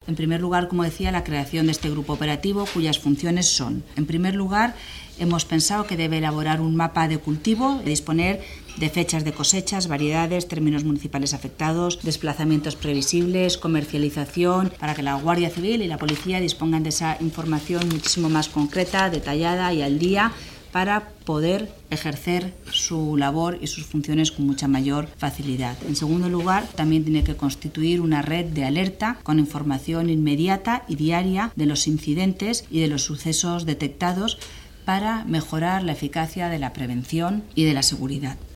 En primer lugar, como decía, la creación de este grupo operativo, cuyas funciones son, en primer lugar, hemos pensado que debe elaborar un mapa de cultivo, disponer de fechas de cosechas, variedades, términos municipales afectados, desplazamientos previsibles, comercialización, para que la Guardia Civil y la Policía dispongan de esa información muchísimo más concreta, detallada y al día, para poder ejercer su labor y sus funciones con mucha mayor facilidad. En segundo lugar, también tiene que constituir una red de alerta con información inmediata y diaria de los incidentes y de los sucesos detectados para mejorar la eficacia de la prevención y de la seguridad.